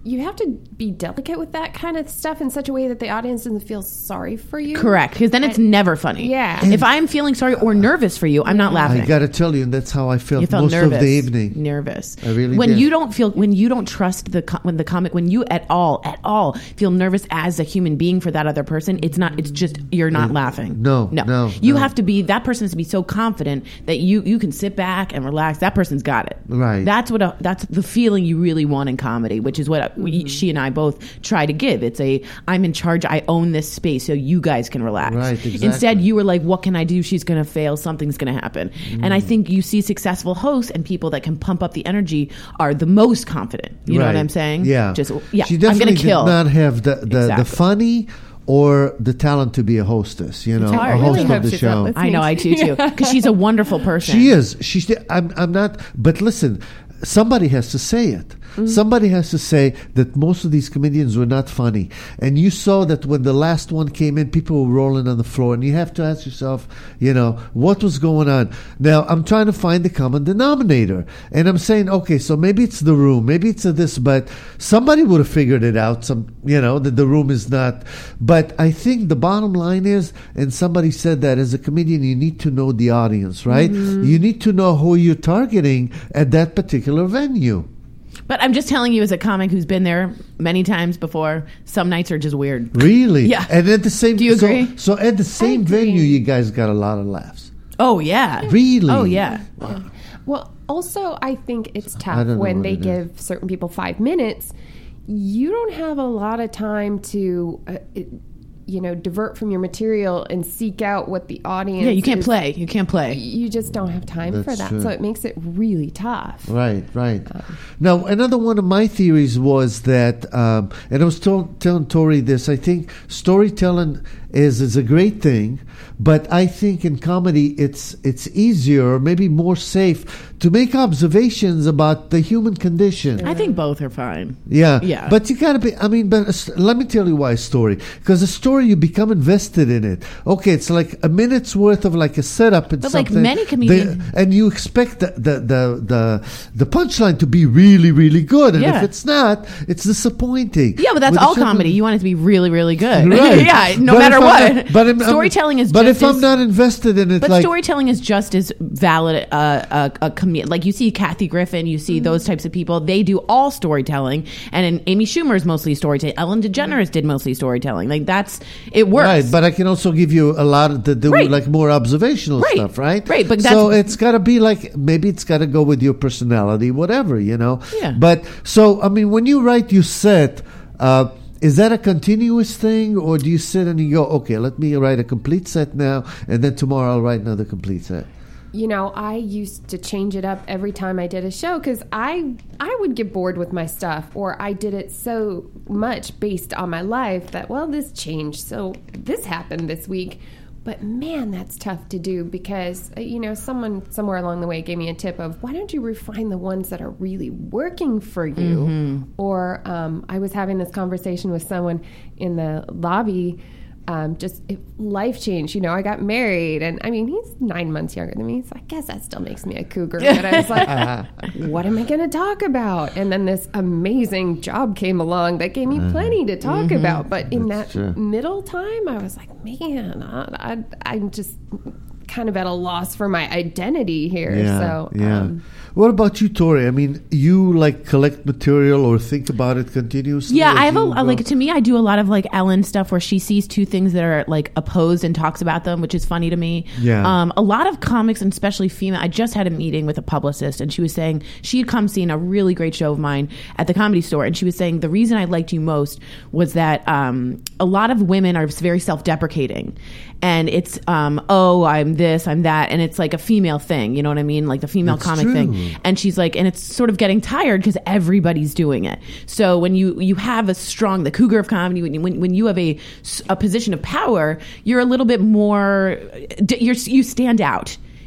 you have to be delicate with that kind of stuff in such a way that the audience doesn't feel sorry for you. Correct, because then it's And- never funny. Yeah. If I'm feeling sorry or nervous for you, I'm not laughing. I got to tell you, and that's how I felt, You felt most nervous. of the evening. Nervous. I really when did. you don't feel, when you don't trust the co- when the comic, when you at all, at all feel nervous as a human being for that other person, it's not. It's just you're not laughing. no, no, no, You no. have to be. That person has to be so confident that you you can sit back and relax. That person's got it. Right. That's what. A, that's the feeling you really want in comedy, which is what we, she and I both try to give. It's a I'm in charge. I own this space, so you guys can relax. Right, exactly. Instead, you were like, "What can I do? She's going to fail. Something's going to happen." And I think you see successful hosts and people that can pump up the energy are the most confident. You know what Right. I'm saying? Yeah. Just yeah. She I'm definitely going to kill. did not have the, the, the Exactly. funny or the talent to be a hostess, you know, I a really host hope of the she's show. not listening. I know, I do too, because she's a wonderful person. She is. She's. I'm. I'm not. But listen, somebody has to say it. Somebody has to say that most of these comedians were not funny. And you saw that when the last one came in, people were rolling on the floor. And you have to ask yourself, you know, what was going on? Now, I'm trying to find the common denominator. And I'm saying, okay, so maybe it's the room, maybe it's a this, but somebody would have figured it out, some, you know, that the room is not. But I think the bottom line is, and somebody said that as a comedian, you need to know the audience, right? You need to know who you're targeting at that particular venue. But I'm just telling you, as a comic who's been there many times before, some nights are just weird. Really? Yeah. And at the same Do you so- agree? So, at the same agree. venue, you guys got a lot of laughs. Oh yeah. Really? Oh yeah. Well, also, I think it's I tough don't know when what they it is. give certain people five minutes. You don't have a lot of time to, uh, it, you know, divert from your material and seek out what the audience. Yeah, you can't is- play. You can't play. You just don't have time for That's that, true. so it makes it really tough. Right, right. Um, Now, another one of my theories was that, um, and I was told, telling Tori this, I think storytelling is, is a great thing, but I think in comedy it's it's easier, or maybe more safe, to make observations about the human condition. I think both are fine. Yeah, Yeah. But you gotta be. I mean, but a s- let me tell you why a story. Because a story, you become invested in it. Okay, it's like a minute's worth of like a setup and But like something. many comedians- They- and you expect the the the the, the punchline to be really really good, and Yeah. if it's not, it's disappointing. Yeah, but that's With a all certain- comedy. You want it to be really, really good. Right. yeah, no But matter if I'm what. not- but I'm- I'm- storytelling is But just if I'm as- not invested in it, But like storytelling is just as valid. Uh, a, a comedian, like you see Kathy Griffin, you see those types of people. They do all storytelling, and then Amy Schumer is mostly storytelling. Ellen DeGeneres did mostly storytelling. Like that's it works. Right, but I can also give you a lot of, to do Right. like more observational Right. stuff, right? Right, but so that's- it's got to be like, maybe it's got to go with your personality, whatever, you know. Yeah. But so I mean, when you write your set, uh, is that a continuous thing, or do you sit and you go, okay, let me write a complete set now, and then tomorrow I'll write another complete set? You know, I used to change it up every time I did a show because I I would get bored with my stuff, or I did it so much based on my life that, well, this changed, so this happened this week. But man, that's tough to do because, uh, you know, someone somewhere along the way gave me a tip of why don't you refine the ones that are really working for you? Mm-hmm. Or um, I was having this conversation with someone in the lobby. Um, just it, life change. You know, I got married, and I mean, he's nine months younger than me, so I guess that still makes me a cougar. But I was like, what am I going to talk about? And then this amazing job came along that gave me plenty to talk Mm-hmm. about. But in That's that true. middle time, I was like, man, I, I, I'm just kind of at a loss for my identity here. Yeah, so, yeah. um, What about you, Tori? I mean, you like collect material or think about it continuously? Yeah, as I have a you go? like to me. I do a lot of like Ellen stuff where she sees two things that are like opposed and talks about them, which is funny to me. Yeah. Um, a lot of comics, and especially female. I just had a meeting with a publicist, and she was saying she had come seen a really great show of mine at the Comedy Store, and she was saying the reason I liked you most was that um, a lot of women are very self-deprecating, and it's um, oh, I'm this, I'm that, and it's like a female thing. You know what I mean? Like the female That's comic true. thing. And she's like, and it's sort of getting tired because everybody's doing it. So when you you have a strong, the cougar of comedy, when you, when, when you have a, a position of power, you're a little bit more, you're, you stand out.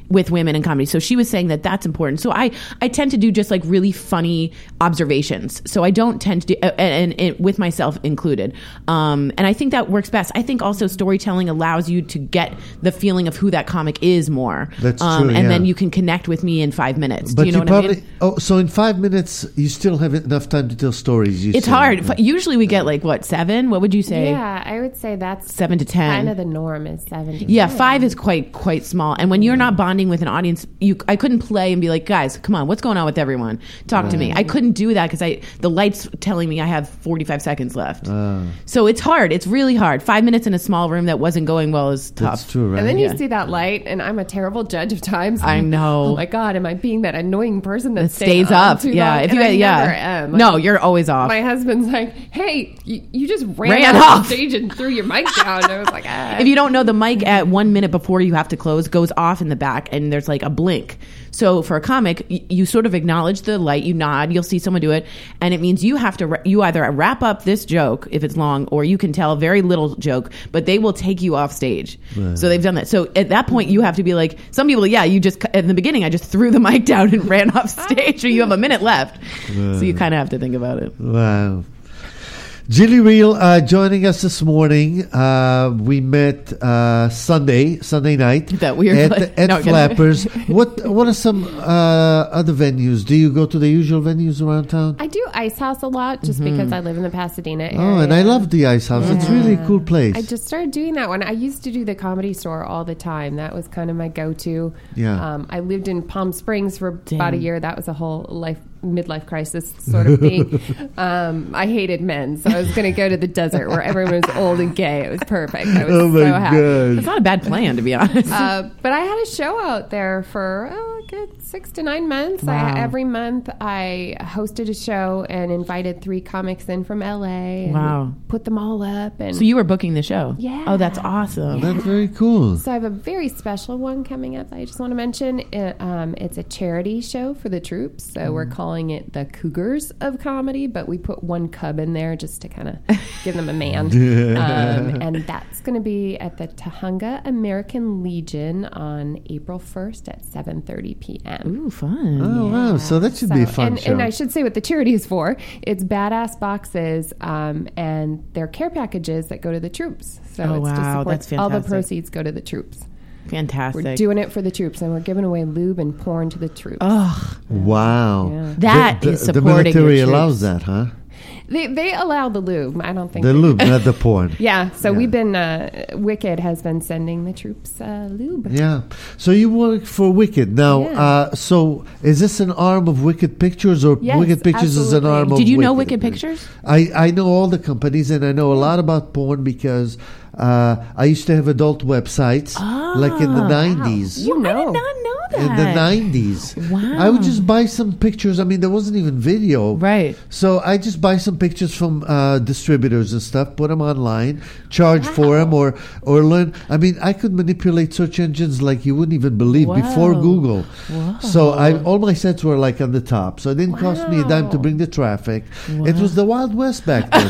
with women in comedy. So she was saying that that's important. So I, I tend to do just like really funny observations. So I don't tend to do, uh, and, and, and with myself included. Um, and I think that works best. I think also storytelling allows you to get the feeling of who that comic is more. That's um, true, And yeah. then you can connect with me in five minutes. But do you know what probably, I mean? Oh, so in five minutes, you still have enough time to tell stories. You It's say. hard. F- Usually we get like, what, seven? What would you say? Yeah, I would say that's Seven to ten. kind of the norm is seven to Yeah, ten. five is quite quite small. And when you're not bonding with an audience, you I couldn't play and be like, guys, come on, what's going on with everyone? Talk to me. I couldn't do that because I the light's telling me I have forty-five seconds left. Ah. So it's hard. It's really hard. Five minutes in a small room that wasn't going well is tough. That's true, right? And then you Yeah. see that light, and I'm a terrible judge of times. I know. Oh my god, am I being that annoying person that It stays up. Too Yeah. long? If And you I yeah. never am. Like, no, you're always off. my husband's like, "Hey, you, you just ran, Ran off, off. the stage and threw your mic down." And I was like, ah. If you don't know, the mic at one minute before you have to close goes off in the back, and there's like a blink. So for a comic, y- you sort of acknowledge the light, you nod, you'll see someone do it, and it means you have to ra- you either wrap up this joke if it's long, or you can tell a very little joke, but they will take you off stage. So they've done that. So at that point, you have to be like, some people, yeah, you just in the beginning, I just threw the mic down and ran off stage, or you have a minute left. So you kind of have to think about it. Wow. Jilly Reel uh, joining us this morning. Uh, we met uh, Sunday, Sunday night That weird at, place. at No, I'm kidding. Flappers. what What are some uh, other venues? Do you go to the usual venues around town? I do Ice House a lot just because I live in the Pasadena area. Oh, and I love the Ice House. It's really a cool place. I just started doing that one. I used to do the Comedy Store all the time. That was kind of my go-to. Yeah. Um, I lived in Palm Springs for about a Damn. year. That was a whole life midlife crisis sort of thing. um, I hated men, so I was going to go to the desert where everyone was old and gay. It was perfect. I was Oh my so happy. It's god! not a bad plan, to be honest. Uh, but I had a show out there for oh, a good six to nine months. Wow. I, every month, I hosted a show and invited three comics in from L A. And Wow. put them all up. And So you were booking the show? Yeah. Oh, that's awesome. That's very cool. So I have a very special one coming up that I just want to mention. It, um, it's a charity show for the troops. So we're calling it the Cougars of Comedy, but we put one cub in there just to kind of give them a man. um, and that's going to be at the Tahunga American Legion on April first at seven thirty p.m. Ooh, fun. Oh wow! So that should be a So- fun and, show. and I should say what the charity is for. It's badass boxes, um, and they're care packages that go to the troops. So Oh, it's to wow, support, that's all the fantastic. proceeds go to the troops. Fantastic. We're doing it for the troops, and we're giving away lube and porn to the troops. Oh, wow! Yeah. that the, is the, the supporting military your allows troops. that, huh? They they allow the lube. I don't think The they- lube, not the porn. Yeah, so Yeah. we've been uh, Wicked has been sending the troops uh, lube. Yeah. So you work for Wicked now. Yeah. Uh, so is this an arm of Wicked Pictures, or Yes, Wicked Pictures is an absolutely. arm of? Did you know Wicked? Wicked Pictures? I I know all the companies, and I know a lot about porn because uh, I used to have adult websites, like in the Ah, nineties. You I know. did not know that. In the nineties, Wow. I would just buy some pictures. I mean, there wasn't even video, Right. So I just buy some pictures from uh, distributors and stuff, put them online, charge for them, or or learn. I mean, I could manipulate search engines like you wouldn't even believe before Whoa. Google. Whoa. So I all my sites were like on the top, so it didn't cost me a dime to Wow. bring the traffic. It was the Wild West back then.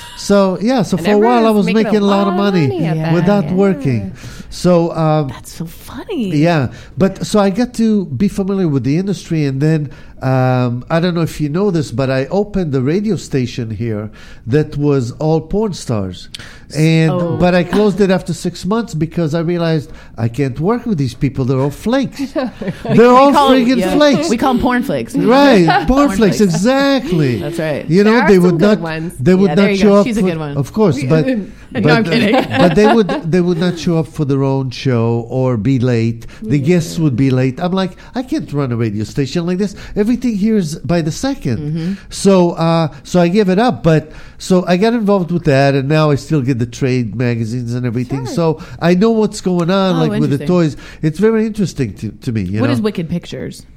So yeah, so And for a while I everyone was was making, making a lot of money, at that. without Yeah. working. So um, That's so funny. yeah, but so I got to be familiar with the industry, and then um, I don't know if you know this, but I opened the radio station here that was all porn stars, and Oh. but I closed it after six months because I realized I can't work with these people. They're all flakes. They're all call 'em- friggin' yeah. flakes. We call them porn flakes. Right, porn Porn flakes, flakes. exactly. That's right. You know, There are they some would good not. ones. They would Yeah, there not you show go. up. She's a for- good one. Of course, but but, I'm kidding. but they would they would not show up for their own show or be late. The guests would be late. I'm like, I can't run a radio station like this. Everything here is by the 2nd Mm-hmm. So uh, so I gave it up. But so I got involved with that, and now I still get the trade magazines and everything. Sure. So I know what's going on, Oh, like with the interesting. toys. It's very interesting to, to me. You What know? is Wicked Pictures?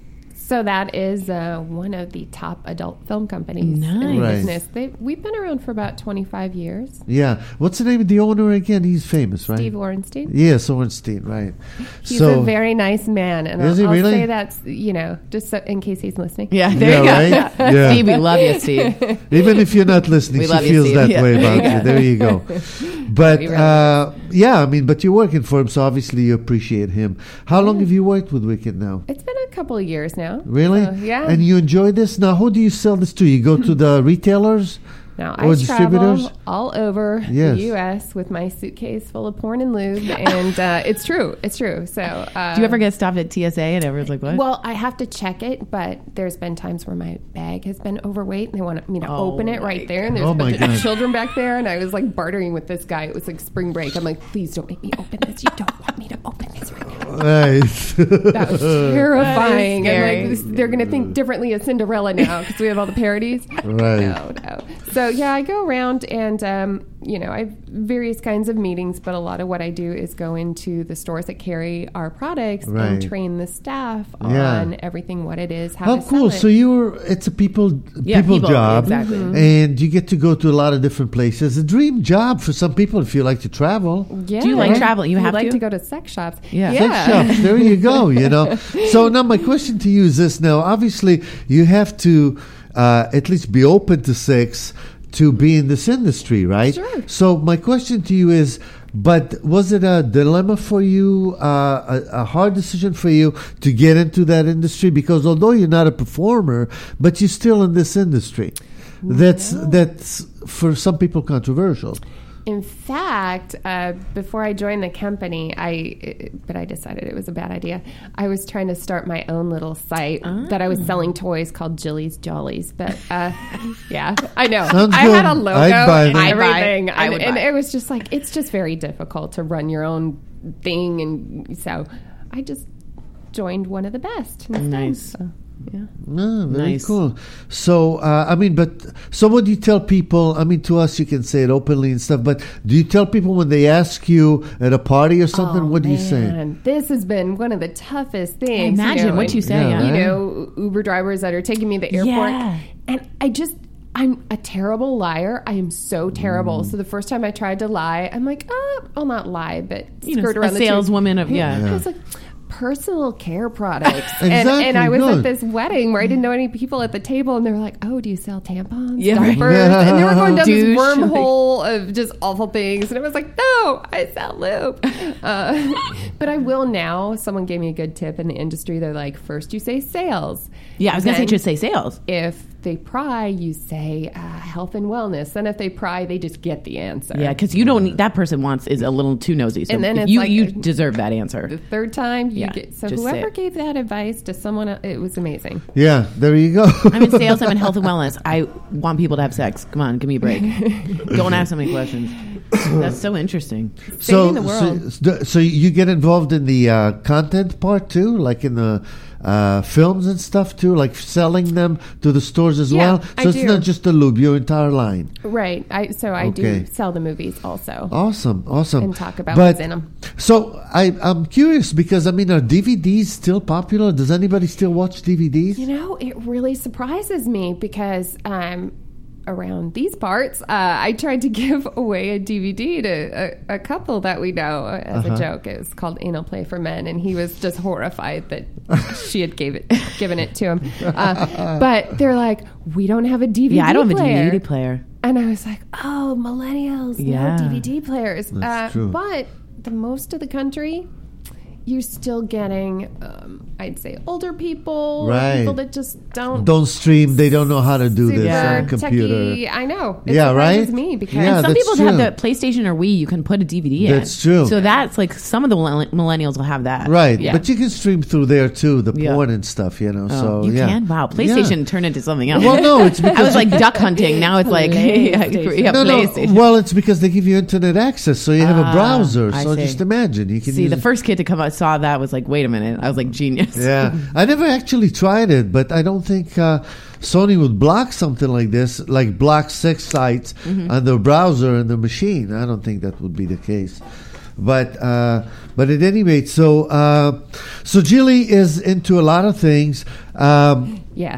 So that is uh, one of the top adult film companies Nice. in the Right. business. They, we've been around for about twenty-five years. Yeah. What's the name of the owner again? He's famous, right? Steve Orenstein. Yes, Ornstein, right. He's so, a very nice man, and Is I'll, he I'll really? say that's, you know, just so, in case he's listening. Yeah, there Yeah, you go. right? Yeah. Steve, we love you, Steve. even if you're not listening, We she love you, feels Steve. that Yeah, way there you about you. go. There you go. But He really uh, yeah, I mean, but you're working for him, so obviously you appreciate him. How long have you worked with Wicked now? It's been a couple of years now. Really? So, yeah. And you enjoy this? Now, who do you sell this to? You go to the retailers? Now, Or I distributors? travel all over Yes. the U S with my suitcase full of porn and lube, and uh, it's true. It's true. So, uh, Do you ever get stopped at T S A and everyone's like, what? Well, I have to check it, but there's been times where my bag has been overweight, and they want me to Oh open it my right there, and there's Oh a my bunch God. of children back there, and I was like bartering with this guy. It was like spring break. I'm like, please don't make me open this. You don't want me to open this right now. Right. That was terrifying. That is I'm scary. like, this, they're going to think differently of Cinderella now because we have all the parodies. Right. No, no. So yeah, I go around and um, you know, I have various kinds of meetings, but a lot of what I do is go into the stores that carry our products Right. and train the staff Yeah. on everything, what it is, how How to cool! sell it. So you're it's a people Yeah, people, people, job, exactly. Mm-hmm. and you get to go to a lot of different places. A dream job for some people if you like to travel. Yeah. Do you like travel? You I'd have like to? to go to sex shops. Yeah. Sex shops. There you go. You know. So now my question to you is this: now, obviously, you have to uh, at least be open to sex to be in this industry, right? Sure. So my question to you is: but was it a dilemma for you, uh, a, a hard decision for you to get into that industry? Because although you're not a performer, but you're still in this industry. That's that's for some people controversial. In fact, uh, before I joined the company, I but I decided it was a bad idea. I was trying to start my own little site that I was selling toys called Jilly's Jollies. But uh, yeah, I know Sounds I had a good. logo I'd buy and that. I'd buy it. everything, I and, would and buy it. it was just like it's just very difficult to run your own thing, and so I just joined one of the best. instead. Nice. So, yeah. Ah, very Nice. cool. So, uh, I mean, but so what do you tell people? I mean, to us, you can say it openly and stuff, but do you tell people when they ask you at a party or something? Oh, what do you say? man, this has been one of the toughest things. Imagine you know, what you and, say. Yeah, Yeah. right? You know, Uber drivers that are taking me to the airport. Yeah. And I just, I'm a terrible liar. I am so terrible. Mm. So the first time I tried to lie, I'm like, oh, I'll not lie, but You know, skirt a around the truth. saleswoman of- yeah. I was like, personal care products. and, Exactly, and I was good. at this wedding where I didn't know any people at the table, and they were like, oh, do you sell tampons, Yeah, right. diapers? And they were going down Douche. this wormhole of just awful things. And I was like, no, I sell lube. Uh, but I will now. Someone gave me a good tip in the industry. They're like, first you say sales. Yeah, I was going to say Then just say sales. if they pry, you say uh, health and wellness. Then if they pry, they just get the answer. Yeah, because you don't need, that person wants is a little too nosy. So And then if it's you like you a- deserve that answer. The third time, you Yeah, get so just say whoever it. gave that advice to someone, else, it was amazing. Yeah, there you go. I'm in sales. I'm in health and wellness. I want people to have sex. Come on, give me a break. Don't ask so many questions. That's so interesting. so, Saving the world. so, so you get involved in the uh, content part too, like in the uh, films and stuff too, like selling them to the stores as Yeah, well. So I it's do. not just the lube, your entire line. Right. I so I Okay. do sell the movies also. Awesome, awesome. And talk about But- what's in 'em. So I, I'm curious because I mean, are D V Ds still popular? Does anybody still watch D V Ds? You know, it really surprises me because um, around these parts, uh, I tried to give away a D V D to a, a couple that we know uh, as Uh-huh. a joke. It was called Anal Play for Men, and he was just horrified that she had gave it given it to him. Uh, but they're like, we don't have a D V D Yeah, I don't have a player. D V D player. And I was like, oh, millennials, Yeah. no D V D players. That's uh, true. But the most of the country, you're still getting, um, I'd say, older people, Right. people that just don't. Don't stream. They don't know how to do this super on computer. techie. I know. It Yeah, surprises right? me because Yeah, Some that's people have true. the PlayStation or Wii. You can put a D V D in. That's true. So that's like some of the millenn- millennials will have that. Right, Yeah. but you can stream through there too, the Yeah. porn and stuff, you know. Oh, so you yeah. can. Wow, PlayStation turned into something else. Well, no, it's because I was like duck hunting. Now it's like yeah, yeah, no, no. PlayStation. Well, it's because they give you internet access, so you have a Ah, browser. I So see. just imagine you can See, use the it. first kid to come out saw that was like, wait a minute. I was like, genius. Yeah, I never actually tried it, but I don't think uh, Sony would block something like this, like block sex sites Mm-hmm. on the browser and the machine. I don't think that would be the case. But uh, but at any rate, so uh, so Jilly is into a lot of things. Um, Yeah.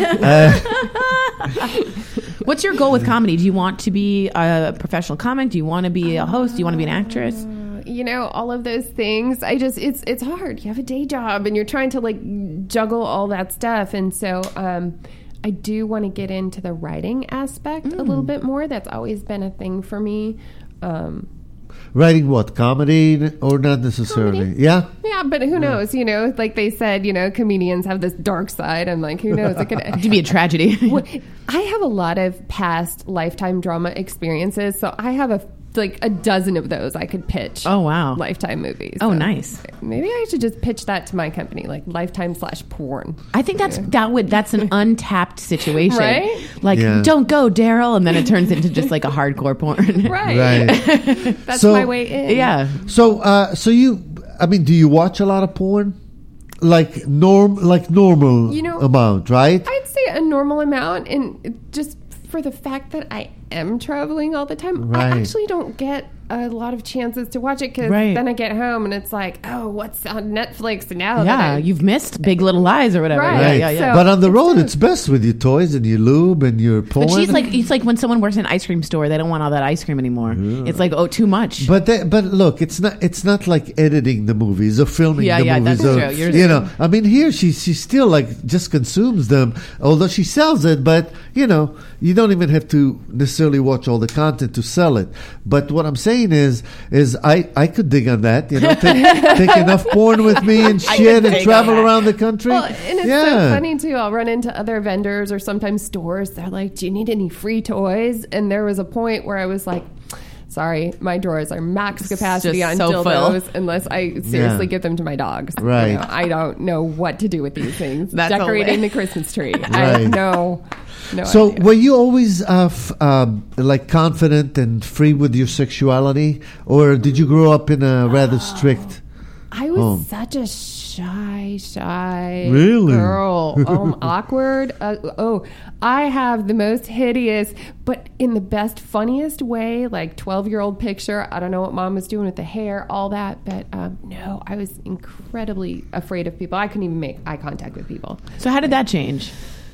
What's your goal with comedy? Do you want to be a professional comic? Do you want to be a host? Do you want to be an actress? You know, all of those things. I just, it's it's hard. You have a day job and you're trying to like juggle all that stuff. And so um, I do want to get into the writing aspect mm. a little bit more. That's always been a thing for me. Um, Writing what? Comedy or not necessarily? Comedy. Yeah? Yeah, but who knows? You know, like they said, you know, comedians have this dark side. I'm like, who knows? It could It could be a tragedy. Well, I have a lot of past Lifetime drama experiences, so I have a like a dozen of those I could pitch. Oh, wow. Lifetime movies. Oh, So nice. Maybe I should just pitch that to my company, like Lifetime slash porn. I think that's that would that's an untapped situation, Right? Like, Yeah. don't go, Daryl, and then it turns into just like a hardcore porn. Right. Right. That's So- my way in. Yeah. So, uh, so you, I mean, do you watch a lot of porn? Like norm, like normal You know, amount, right? I'd say a normal amount, and just for the fact that I am traveling all the time, Right. I actually don't get a lot of chances to watch it because Right. then I get home and it's like, oh, what's on Netflix now? that Yeah, I- you've missed Big Little Lies or whatever. Right. Yeah, Right. yeah, yeah. So- But on the it's road, tough. it's best with your toys and your lube and your porn. But she's like, it's like when someone works in an ice cream store, they don't want all that ice cream anymore. It's like, oh, too much. But that, but look, it's not it's not like editing the movies or filming Yeah, the yeah, movies. that's or, true. You're- you know, I mean, here she she still like just consumes them, although she sells it. But you know, you don't even have to necessarily watch all the content to sell it. But what I'm saying is, is I I could dig on that. You know, take, take enough porn with me and I shit could and dig travel on that. around the country. Well, and it's yeah. so funny too. I'll run into other vendors or sometimes stores. They're like, "Do you need any free toys?" And there was a point where I was like, "Sorry, my drawers are max capacity just on so dildos full. unless I seriously Yeah. give them to my dogs." You Right. know, I don't know what to do with these things. That's Decorating hilarious. the Christmas tree. I Right. have no, no So, idea. were you always uh, f- um, like confident and free with your sexuality, or did you grow up in a rather strict? I was Oh. such a shy, shy Really? girl. Um, awkward. Uh, oh, I have the most hideous, but in the best, funniest way, like twelve-year-old picture. I don't know what mom was doing with the hair, all that. But um, no, I was incredibly afraid of people. I couldn't even make eye contact with people. So how did that change?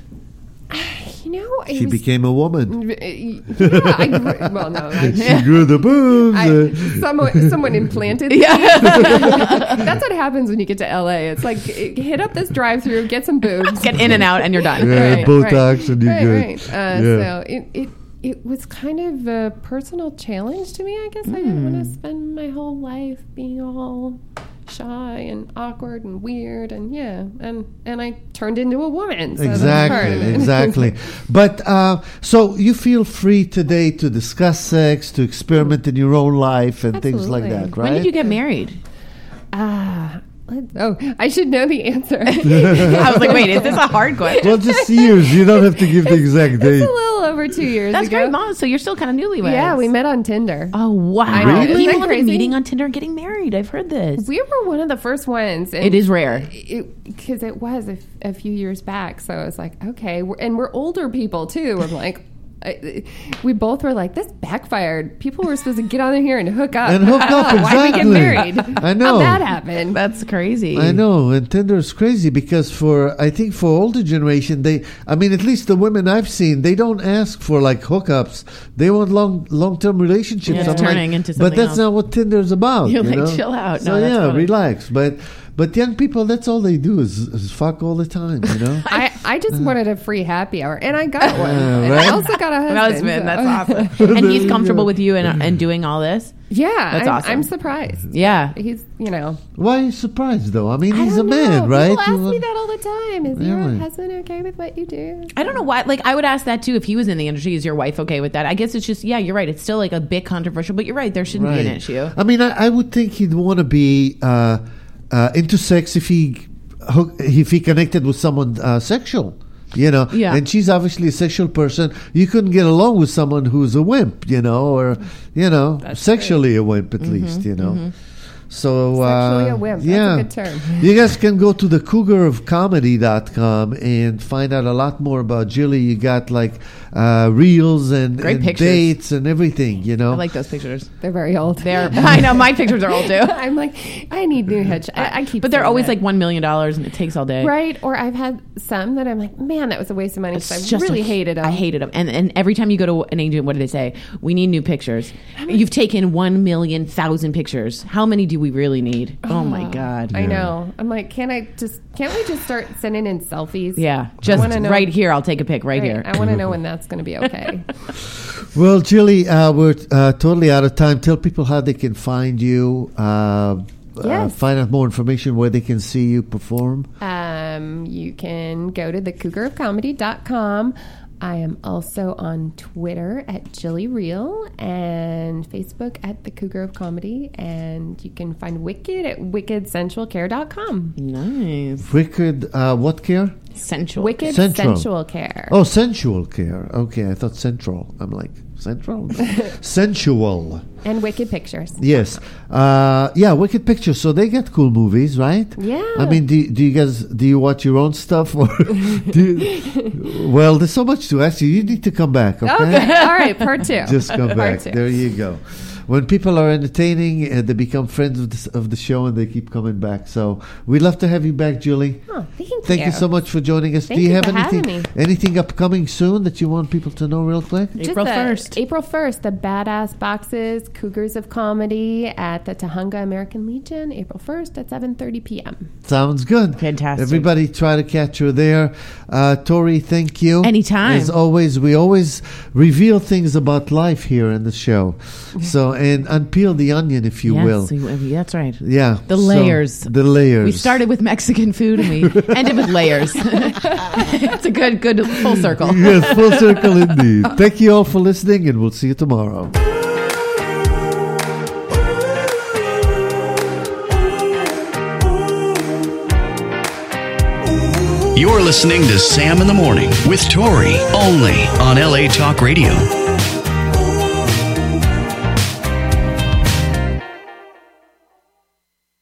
You know, it She was, became a woman. Yeah, I grew, well, no. I, She grew the boobs. I, uh, someone, someone implanted. Yeah. That's what happens when you get to L A. It's like hit up this drive-through, get some boobs, Get in and out, and you're done. Yeah, Right, Botox, and you're right, good. right. Uh, Yeah. So it, it it was kind of a personal challenge to me. I guess I didn't want to spend my whole life being all shy and awkward and weird, and yeah, and and I turned into a woman. So that's part of Exactly, it. exactly. But uh, so you feel free today to discuss sex, to experiment in your own life, and things like Absolutely. that, right? When did you get married? Ah, let- oh, I should know the answer. I was like, wait, is this a hard question? Well, just years. You don't have to give the exact It's date. a little over two years That's ago. great, Mom. So you're still kind of newlyweds. Yeah, we met on Tinder. Oh wow! I know. Really? People Isn't that have crazy? been meeting on Tinder and getting married. I've heard this. We were one of the first ones. and It is rare. Because it, was a, f- a few years back. So I was like, okay. We're, and we're older people, too. I'm like, I, we both were like, this backfired. People were supposed to get on here and hook up. And hook up, Why we get exactly. married? I know. How'd that happen? That's crazy. I know, and Tinder is crazy because for I think for older generation, they I mean at least the women I've seen, they don't ask for like hookups. They want long long term relationships. Yeah, it's I'm like, turning into but something that's else. not what Tinder's about. You're you like, know? chill out. So No, that's yeah, funny. relax. But but young people, that's all they do is, is fuck all the time. You know. I, I just wanted a free happy hour, and I got one. Yeah, And right? I also got a husband. Husband, so- that's awesome. And he's There you comfortable go. with you and and doing all this. Yeah, That's I'm, awesome. I'm surprised. Yeah. He's, you know. Why are you surprised though? I mean, I he's a don't man, know. right? People ask You- me that all the time. Is your Really? husband okay with what you do? I don't know why. Like, I would ask that too if he was in the industry. Is your wife okay with that? I guess it's just, yeah, you're right. It's still like a bit controversial, but you're right. There shouldn't be an Right. issue. I mean, I, I would think he'd want to be uh, uh, into sex if he hook- if he connected with someone uh, sexual, you know. Yeah. And she's obviously a sexual person. You couldn't get along with someone who's a wimp, you know, or you know, That's sexually a wimp at least, you know. So Sexually uh, a wimp. yeah, That's a good term. you guys can go to the cougar of comedy dot com and find out a lot more about Jilly. You got like uh, reels and, Great and pictures. dates and everything. You know, I like those pictures. They're very old. They're. I know my pictures are old too. I'm like, I need new headshots. I, I keep, But they're saying always that. like one million dollars, and it takes all day. right. Or I've had some that I'm like, man, that was a waste of money. It's So I just really a- hated them. I hated them. And and every time you go to an agent, what do they say? We need new pictures. You've taken one million thousand pictures. How many do we really need? Oh my god. I know. I'm like, can I just? Can't we just start sending in selfies? Yeah, I just wanna know- right here. I'll take a pic right, Right, here. I want to know when that's going to be okay. well, Jilly, uh, we're uh, totally out of time. Tell people how they can find you. Uh, uh, Yes. find out more information where they can see you perform. Um, you can go to the cougar of comedy dot com. I am also on Twitter at Jilly Real and Facebook at the Cougar of Comedy. And you can find Wicked at wicked sensual care dot com. Nice. Wicked, uh, what care? Sensual. Wicked Central. Sensual Care. Oh, sensual care. Okay, I thought central. I'm like, central? Sensual. And Wicked Pictures. Yes. Uh, yeah, Wicked Pictures. So they get cool movies, right? Yeah. I mean, do, do you guys, do you watch your own stuff? Or do you, well, there's so much to ask you. You need to come back, okay? Okay. All right. Part two. Just come Part back. two. There you go. When people are entertaining, uh, they become friends of the, of the show and they keep coming back. So we'd love to have you back, Julie. Oh, thank, Thank you so much for joining us. Thank Do you, you have for having anything me. anything upcoming soon that you want people to know real quick? Just April the- first. April first, the Badass Boxes, Cougars of Comedy at the Tahunga American Legion, April first at seven thirty p.m. Sounds good. Fantastic. Everybody try to catch her there. Uh, Tori, thank you. Anytime. As always, we always reveal things about life here in the show. So, and unpeel the onion, if you yes, will. we- that's right. Yeah. The so, layers. the layers. We started with Mexican food and we ended with layers. It's a good, good full circle. Yes, full circle indeed. Thank you all for listening, and we'll see you tomorrow. You're listening to Sam in the Morning with Tori, only on L A Talk Radio.